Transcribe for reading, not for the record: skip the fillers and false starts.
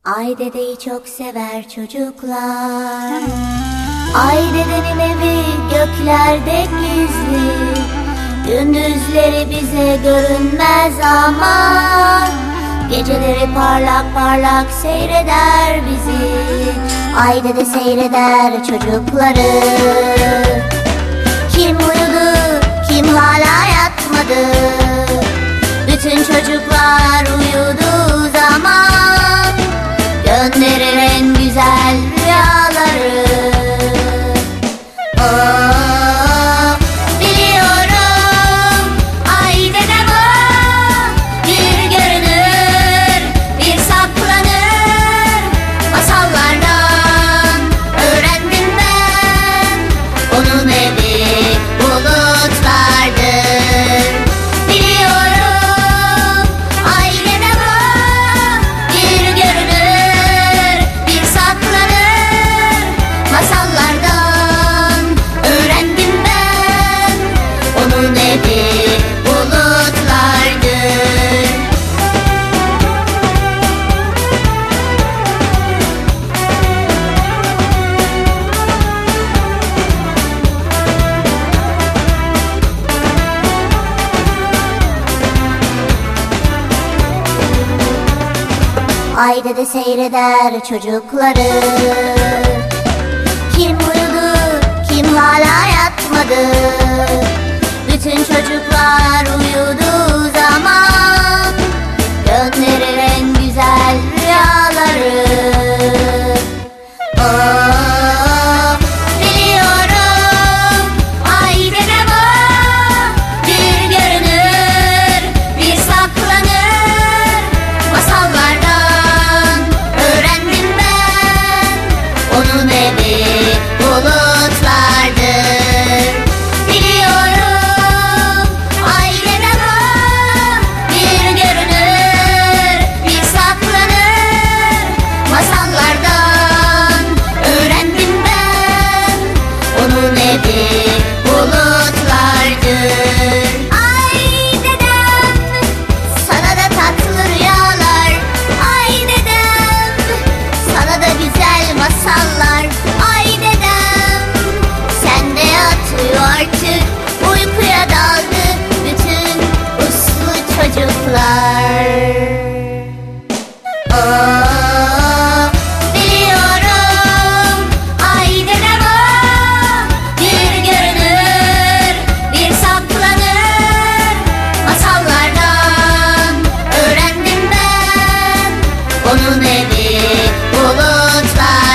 Ay dedeyi çok sever çocuklar. Ay dedenin evi göklerde gizli, gündüzleri bize görünmez ama geceleri parlak parlak seyreder bizi. Ay dede seyreder çocukları. Kim uyudu, kim hala yatmadı? Bütün çocuklar uyuduğu zaman gönderir en güzel rüyaları. Oh, biliyorum ay dedem o, bir görünür, bir saklanır. Masallardan öğrendim ben, onun evi bulutlardır. Biliyorum ay dedem o, bir görünür, bir saklanır. Masallardan öğrendim ben, onun evi bulutlardır. Ay dede seyreder çocukları. Kim uyudu, kim hala yatmadı? Bütün çocuklar uyuduğu zaman gönderir en güzel rüyaları. Oh, biliyorum ay dedem o, bir görünür, bir saklanır. Masallardan öğrendim ben, onun evi bulutlardır. Biliyorum ay dedem o, bir görünür, bir saklanır. Masallardan öğrendim ben, onun evi bulutlardır. Ay dedem, sana da tatlı rüyalar. Ay dedem, sana da güzel masallar. Ay dedem, sen de yat uyu artık, uykuya daldı bütün uslu çocuklar. Oh, biliyorum ay dedem o, bir görünür, bir saklanır. Masallardan öğrendim ben, onun evi bulutlar.